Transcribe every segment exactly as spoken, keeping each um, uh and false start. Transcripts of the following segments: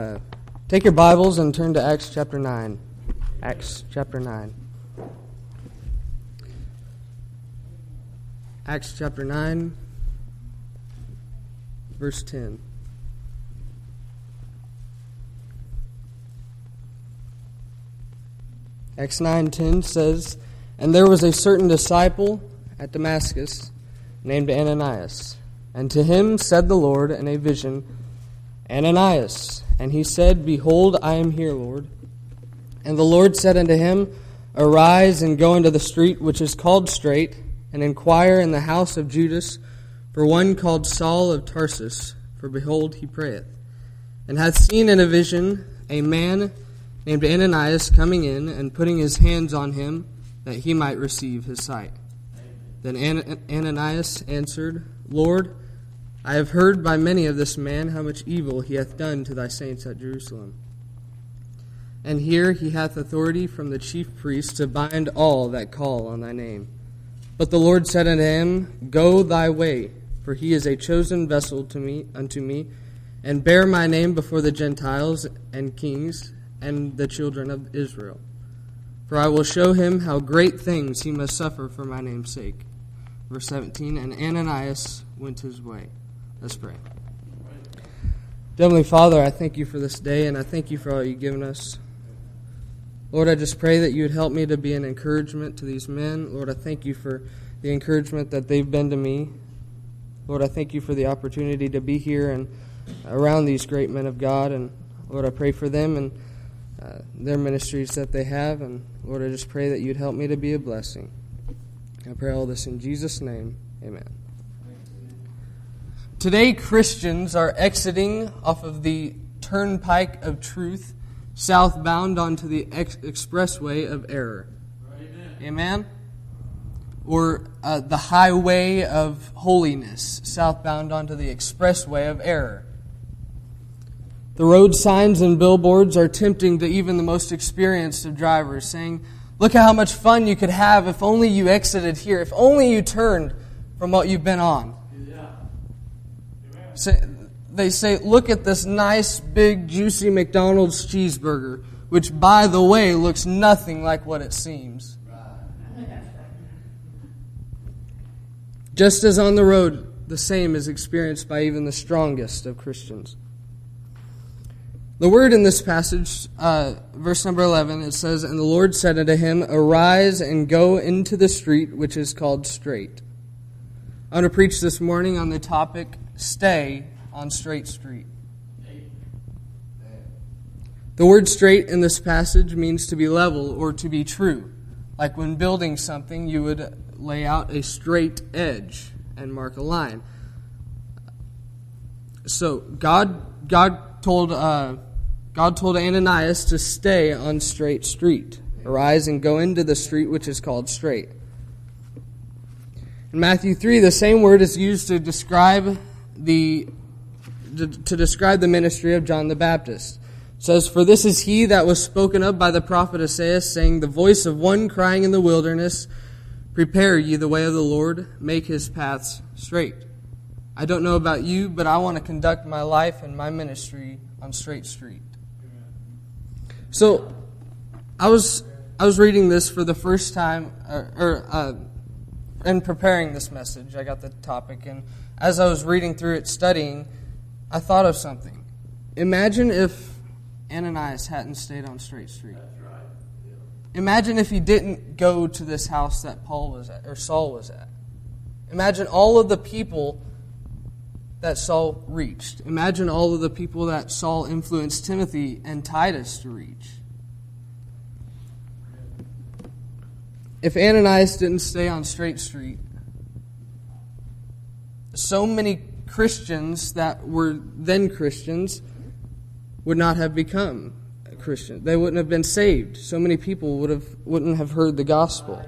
Uh, take your Bibles and turn to Acts chapter nine. Acts chapter nine. Acts chapter nine, verse ten. Acts nine ten says, "And there was a certain disciple at Damascus named Ananias. And to him said the Lord in a vision, Ananias. And he said, Behold, I am here, Lord. And the Lord said unto him, Arise and go into the street which is called Straight, and inquire in the house of Judas for one called Saul of Tarsus, for behold, he prayeth, and hath seen in a vision a man named Ananias coming in and putting his hands on him, that he might receive his sight. Then Ananias answered, Lord, I have heard by many of this man how much evil he hath done to thy saints at Jerusalem. And here he hath authority from the chief priests to bind all that call on thy name. But the Lord said unto him, Go thy way, for he is a chosen vessel to me unto me, and bear my name before the Gentiles and kings and the children of Israel. For I will show him how great things he must suffer for my name's sake. Verse seventeen, and Ananias went his way. Let's pray. Heavenly Father, I thank you for this day, and I thank you for all you've given us. Lord, I just pray that you would help me to be an encouragement to these men. Lord, I thank you for the encouragement that they've been to me. Lord, I thank you for the opportunity to be here and around these great men of God. And Lord, I pray for them and uh, their ministries that they have. And Lord, I just pray that you'd help me to be a blessing. I pray all this in Jesus' name. Amen. Today, Christians are exiting off of the turnpike of truth, southbound onto the ex- expressway of error. Amen? Amen? Or uh, the highway of holiness, southbound onto the expressway of error. The road signs and billboards are tempting to even the most experienced of drivers, saying, look at how much fun you could have if only you exited here, if only you turned from what you've been on. So they say, look at this nice, big, juicy McDonald's cheeseburger, which, by the way, looks nothing like what it seems. Just as on the road, the same is experienced by even the strongest of Christians. The word in this passage, uh, verse number eleven, it says, And the Lord said unto him, Arise and go into the street which is called Straight. I want to preach this morning on the topic, Stay on Straight Street. The word straight in this passage means to be level or to be true. Like when building something, you would lay out a straight edge and mark a line. So God, God told, uh, God told Ananias to stay on Straight Street. Arise and go into the street which is called Straight. In Matthew three, the same word is used to describe the to, to describe the ministry of John the Baptist. It says, For this is he that was spoken of by the prophet Isaiah, saying, The voice of one crying in the wilderness, Prepare ye the way of the Lord, make his paths straight. I don't know about you, but I want to conduct my life and my ministry on Straight Street. So, I was I was reading this for the first time, or, or uh, in preparing this message. I got the topic, and as I was reading through it, studying, I thought of something. Imagine if Ananias hadn't stayed on Straight Street. That's right. Yeah. Imagine if he didn't go to this house that Paul was at, or Saul was at. Imagine all of the people that Saul reached. Imagine all of the people that Saul influenced Timothy and Titus to reach. If Ananias didn't stay on Straight Street, so many Christians that were then Christians would not have become a Christian. They wouldn't have been saved. So many people would have wouldn't have heard the gospel.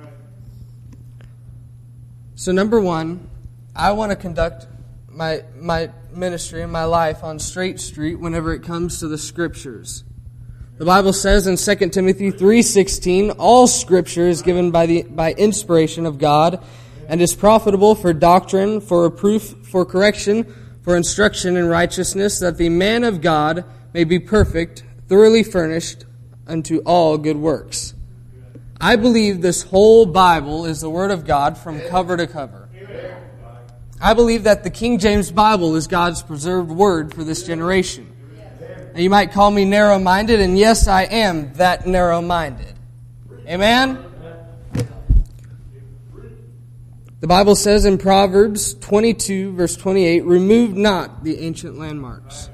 So number one, I want to conduct my my ministry and my life on Straight Street whenever it comes to the Scriptures. The Bible says in Second Timothy three sixteen, all Scripture is given by the by inspiration of God and is profitable for doctrine, for reproof, for correction, for instruction in righteousness, that the man of God may be perfect, thoroughly furnished unto all good works. I believe this whole Bible is the Word of God from cover to cover. I believe that the King James Bible is God's preserved Word for this generation. Now, you might call me narrow-minded, and yes, I am that narrow-minded. Amen? The Bible says in Proverbs twenty-two, verse twenty-eight, remove not the ancient landmarks.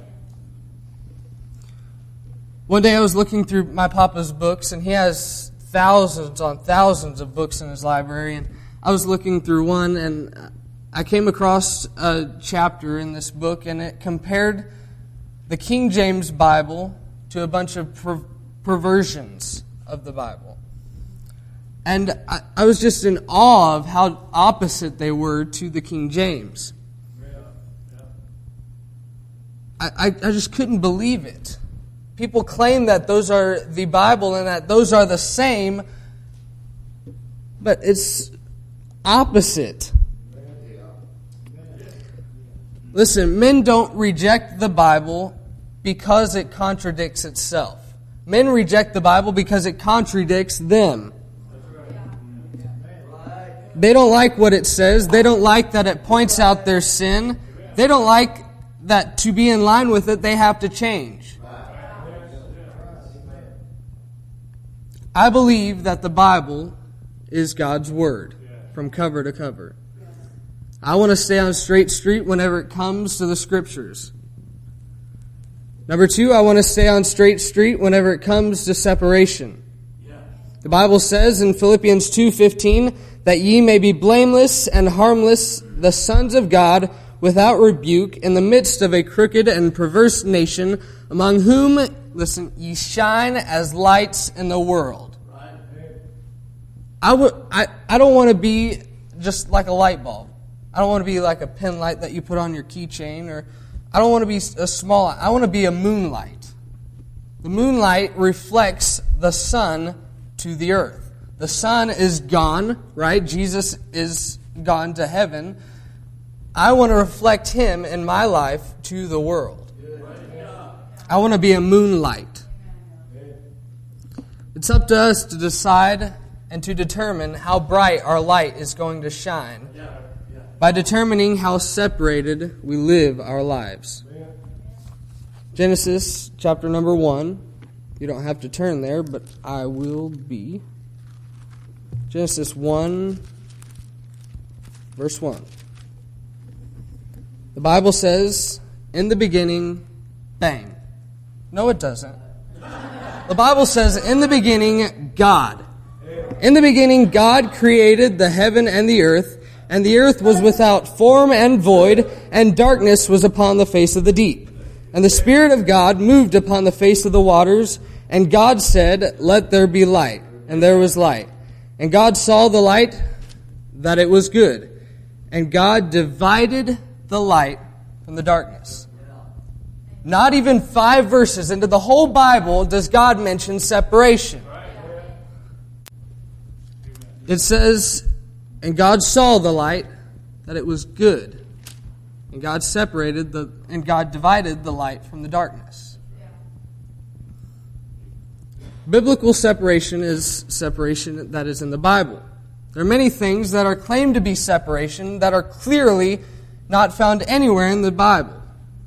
One day I was looking through my papa's books, and he has thousands on thousands of books in his library, and I was looking through one, and I came across a chapter in this book, and it compared the King James Bible to a bunch of per- perversions of the Bible. And I, I was just in awe of how opposite they were to the King James. I, I, I just couldn't believe it. People claim that those are the Bible and that those are the same, but it's opposite. Listen, men don't reject the Bible because it contradicts itself. Men reject the Bible because it contradicts them. They don't like what it says. They don't like that it points out their sin. They don't like that to be in line with it, they have to change. I believe that the Bible is God's Word from cover to cover. I want to stay on straight street whenever it comes to the Scriptures. Number two, I want to stay on straight street whenever it comes to separation. The Bible says in Philippians two fifteen, that ye may be blameless and harmless, the sons of God, without rebuke, in the midst of a crooked and perverse nation, among whom, listen, ye shine as lights in the world. I, would, I, I don't want to be just like a light bulb. I don't want to be like a pin light that you put on your keychain, or I don't want to be a small light. I want to be a moonlight. The moonlight reflects the sun to the earth. The sun is gone, right? Jesus is gone to heaven. I want to reflect Him in my life to the world. I want to be a moonlight. It's up to us to decide and to determine how bright our light is going to shine by determining how separated we live our lives. Genesis chapter number one. You don't have to turn there, but I will be. Genesis one, verse one. The Bible says, in the beginning, bang. No, it doesn't. The Bible says, in the beginning, God. In the beginning, God created the heaven and the earth, and the earth was without form and void, and darkness was upon the face of the deep. And the Spirit of God moved upon the face of the waters, and God said, let there be light. And there was light. And God saw the light, that it was good. And God divided the light from the darkness. Not even five verses into the whole Bible does God mention separation. It says, and God saw the light, that it was good. And God separated the, and God divided the light from the darkness. Biblical separation is separation that is in the Bible. There are many things that are claimed to be separation that are clearly not found anywhere in the Bible.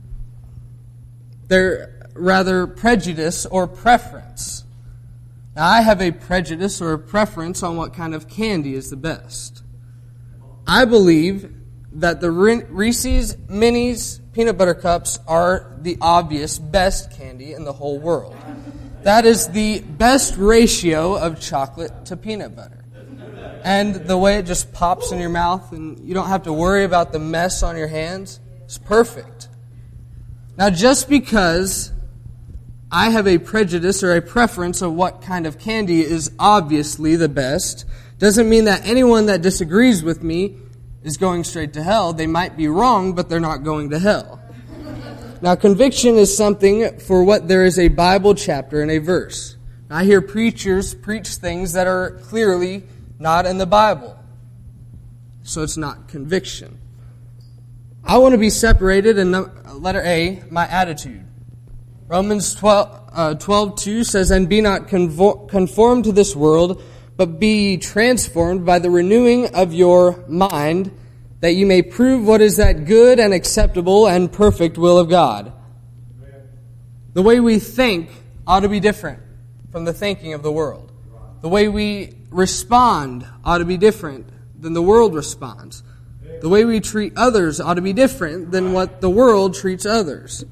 They're rather prejudice or preference. Now, I have a prejudice or a preference on what kind of candy is the best. I believe that the Reese's Minis peanut butter cups are the obvious best candy in the whole world. That is the best ratio of chocolate to peanut butter. And the way it just pops in your mouth and you don't have to worry about the mess on your hands, it's perfect. Now, just because I have a prejudice or a preference of what kind of candy is obviously the best doesn't mean that anyone that disagrees with me is going straight to hell. They might be wrong, but they're not going to hell. Now, conviction is something for what there is a Bible chapter and a verse. Now, I hear preachers preach things that are clearly not in the Bible. So it's not conviction. I want to be separated in letter A, my attitude. Romans twelve, uh, twelve two says, "And be not conform, conformed to this world, but be ye transformed by the renewing of your mind, that you may prove what is that good and acceptable and perfect will of God." Amen. The way we think ought to be different from the thinking of the world. The way we respond ought to be different than the world responds. The way we treat others ought to be different than what the world treats others.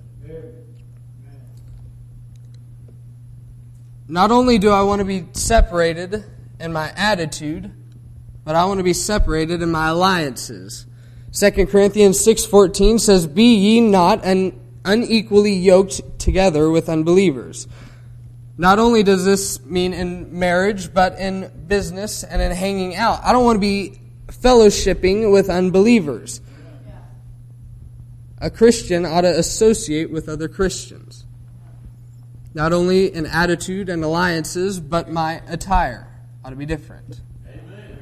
Not only do I want to be separated in my attitude, but I want to be separated in my alliances. Second Corinthians six fourteen says, "Be ye not un- unequally yoked together with unbelievers." Not only does this mean in marriage, but in business and in hanging out. I don't want to be fellowshipping with unbelievers. A Christian ought to associate with other Christians. Not only in attitude and alliances, but my attire ought to be different. Amen.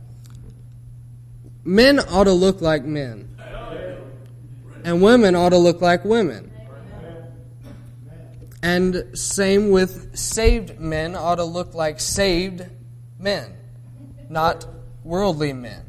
Men ought to look like men. And women ought to look like women. And same with saved men ought to look like saved men, not worldly men.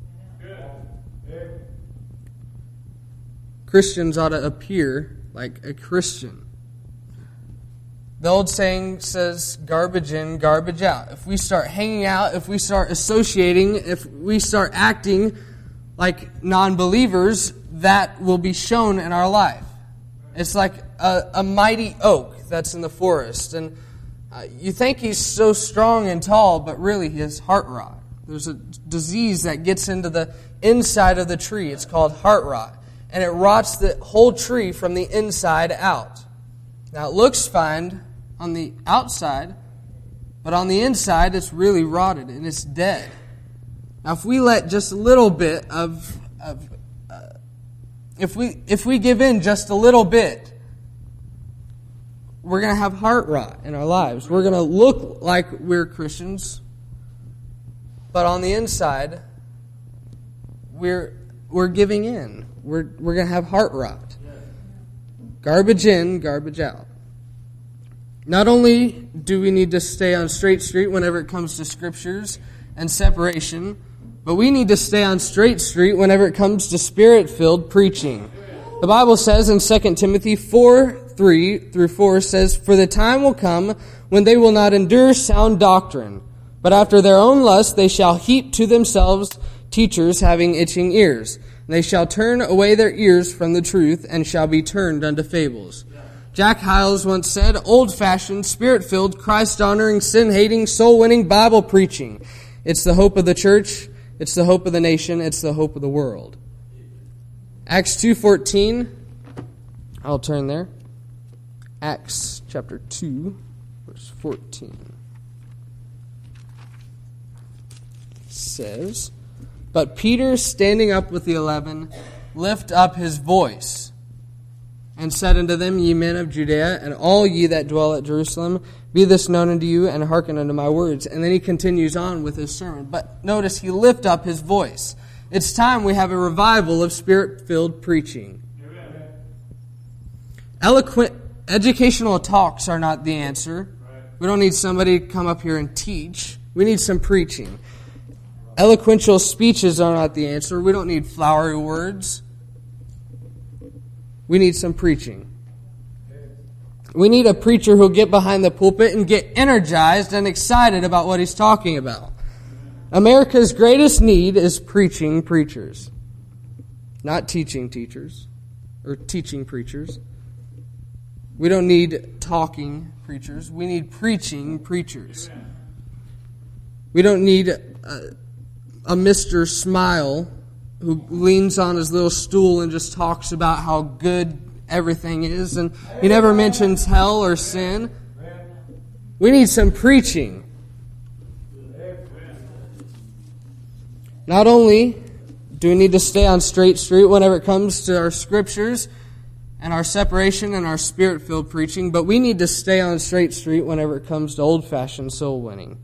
Christians ought to appear like a Christian. The old saying says, garbage in, garbage out. If we start hanging out, if we start associating, if we start acting like non-believers, that will be shown in our life. It's like a, a mighty oak that's in the forest. And uh, you think he's so strong and tall, but really he has heart rot. There's a disease that gets into the inside of the tree. It's called heart rot. And it rots the whole tree from the inside out. Now, it looks fine on the outside, but on the inside, it's really rotted and it's dead. Now, if we let just a little bit of, of uh, if we if we give in just a little bit, we're going to have heart rot in our lives. We're going to look like we're Christians, but on the inside, we're we're giving in. We're we're going to have heart rot. Garbage in, garbage out. Not only do we need to stay on straight street whenever it comes to scriptures and separation, but we need to stay on straight street whenever it comes to spirit-filled preaching. The Bible says in Second Timothy four, three through four says, "For the time will come when they will not endure sound doctrine, but after their own lust they shall heap to themselves teachers having itching ears. And they shall turn away their ears from the truth, and shall be turned unto fables." Jack Hyles once said, "Old-fashioned, spirit-filled, Christ-honoring, sin-hating, soul-winning Bible preaching. It's the hope of the church. It's the hope of the nation. It's the hope of the world." Acts two fourteen. I'll turn there. Acts chapter two, verse fourteen. Says, "But Peter, standing up with the eleven, lift up his voice, and said unto them, Ye men of Judea, and all ye that dwell at Jerusalem, be this known unto you, and hearken unto my words." And then he continues on with his sermon. But notice, he lift up his voice. It's time we have a revival of spirit-filled preaching. Amen. Eloquent, educational talks are not the answer. Right. We don't need somebody to come up here and teach. We need some preaching. Eloquential speeches are not the answer. We don't need flowery words. We need some preaching. We need a preacher who'll get behind the pulpit and get energized and excited about what he's talking about. America's greatest need is preaching preachers, not teaching teachers or teaching preachers. We don't need talking preachers. We need preaching preachers. We don't need a, a Mister Smile who leans on his little stool and just talks about how good everything is, and he never mentions hell or sin. We need some preaching. Not only do we need to stay on straight street whenever it comes to our scriptures and our separation and our spirit-filled preaching, but we need to stay on straight street whenever it comes to old-fashioned soul winning.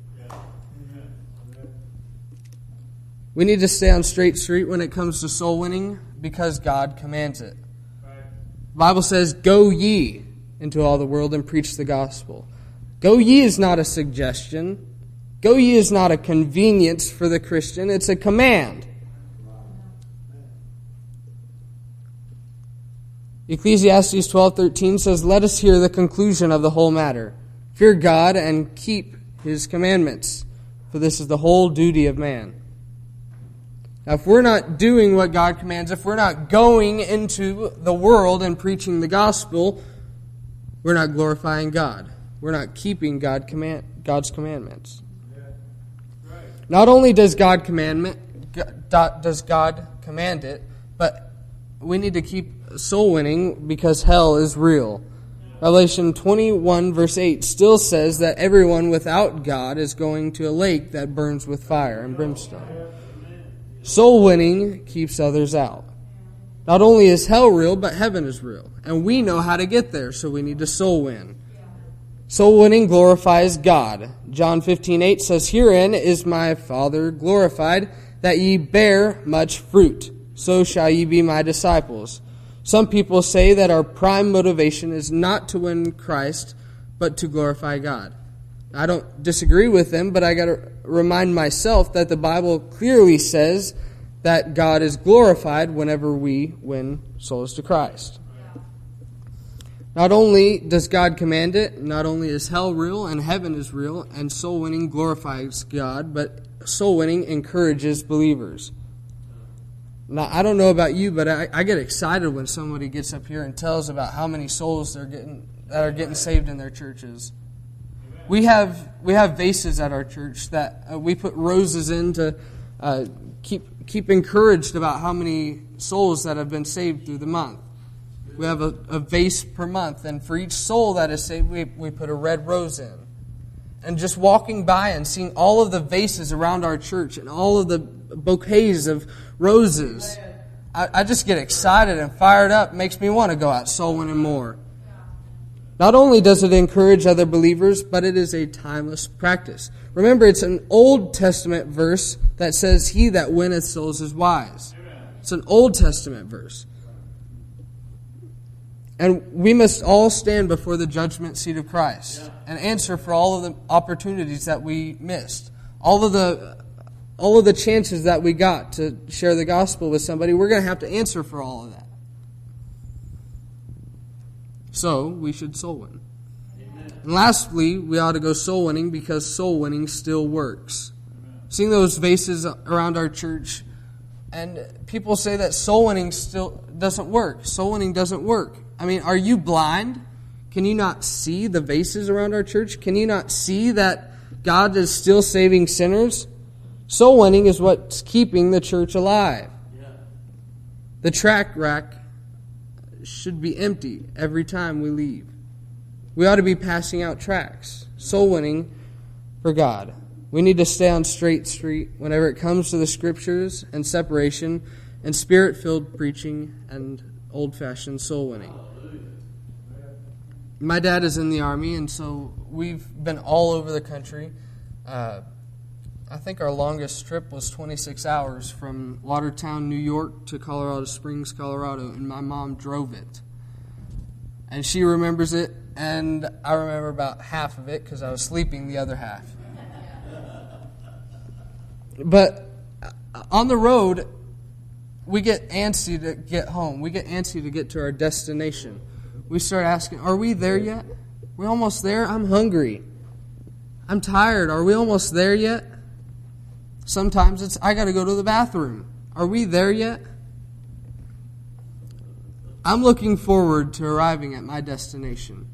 We need to stay on straight street when it comes to soul winning because God commands it. The Bible says, "Go ye into all the world and preach the gospel. Go ye is not a suggestion. Go ye is not a convenience for the Christian. It's a command. Ecclesiastes twelve thirteen says, "Let us hear the conclusion of the whole matter. Fear God and keep His commandments, for this is the whole duty of man." Now, if we're not doing what God commands, if we're not going into the world and preaching the gospel, we're not glorifying God. We're not keeping God command, God's commandments. Not only does God commandment does God command it, but we need to keep soul winning because hell is real. Revelation twenty-one verse eight still says that everyone without God is going to a lake that burns with fire and brimstone. Soul winning keeps others out. Not only is hell real, but heaven is real. And we know how to get there, so we need to soul win. Soul winning glorifies God. John fifteen eight says, "Herein is my Father glorified, that ye bear much fruit. So shall ye be my disciples." Some people say that our prime motivation is not to win Christ, but to glorify God. I don't disagree with them, but I got to remind myself that the Bible clearly says that God is glorified whenever we win souls to Christ. Not only does God command it, not only is hell real and heaven is real, and soul winning glorifies God, but soul winning encourages believers. Now, I don't know about you, but I, I get excited when somebody gets up here and tells about how many souls they're getting that are getting saved in their churches. We have we have vases at our church that uh, we put roses in to uh, keep keep encouraged about how many souls that have been saved through the month. We have a, a vase per month, and for each soul that is saved, we, we put a red rose in. And just walking by and seeing all of the vases around our church and all of the bouquets of roses, I, I just get excited and fired up. It makes me want to go out soul winning more. Not only does it encourage other believers, but it is a timeless practice. Remember, it's an Old Testament verse that says, "He that winneth souls is wise." It's an Old Testament verse. And we must all stand before the judgment seat of Christ and answer for all of the opportunities that we missed. All of the all of the chances that we got to share the gospel with somebody, we're going to have to answer for all of that. So, we should soul win. Amen. And lastly, we ought to go soul winning because soul winning still works. Amen. Seeing those vases around our church, and people say that soul winning still doesn't work. Soul winning doesn't work. I mean, are you blind? Can you not see the vases around our church? Can you not see that God is still saving sinners? Soul winning is what's keeping the church alive. Yeah. The tract rack should be empty every time we leave. We ought to be passing out tracts. Soul winning for God. We need to stay on straight street whenever it comes to the scriptures and separation and spirit-filled preaching and old-fashioned soul winning. My dad is in the Army, and so we've been all over the country. Uh, I think our longest trip was twenty-six hours from Watertown, New York to Colorado Springs, Colorado, and my mom drove it. And she remembers it, and I remember about half of it because I was sleeping the other half. But on the road, we get antsy to get home. We get antsy to get to our destination. We start asking, are we there yet? We're almost there? I'm hungry. I'm tired. Are we almost there yet? Sometimes it's, I got to go to the bathroom. Are we there yet? I'm looking forward to arriving at my destination.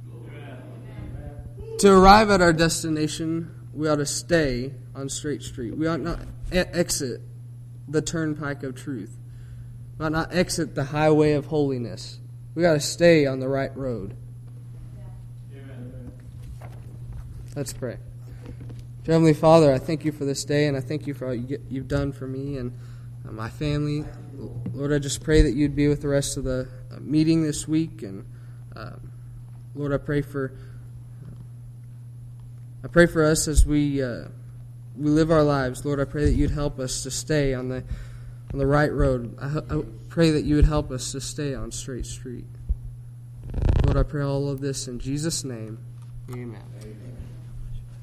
To arrive at our destination, we ought to stay on straight street. We ought not exit the turnpike of truth. We ought not exit the highway of holiness. We got to stay on the right road. Let's pray. Dear Heavenly Father, I thank you for this day, and I thank you for all you get, you've done for me and uh, my family. Lord, I just pray that you'd be with the rest of the uh, meeting this week, and uh, Lord, I pray for I pray for us as we uh, we live our lives. Lord, I pray that you'd help us to stay on the on the right road. I, I pray that you would help us to stay on straight street. Lord, Lord, I pray all of this in Jesus' name. Amen. Amen.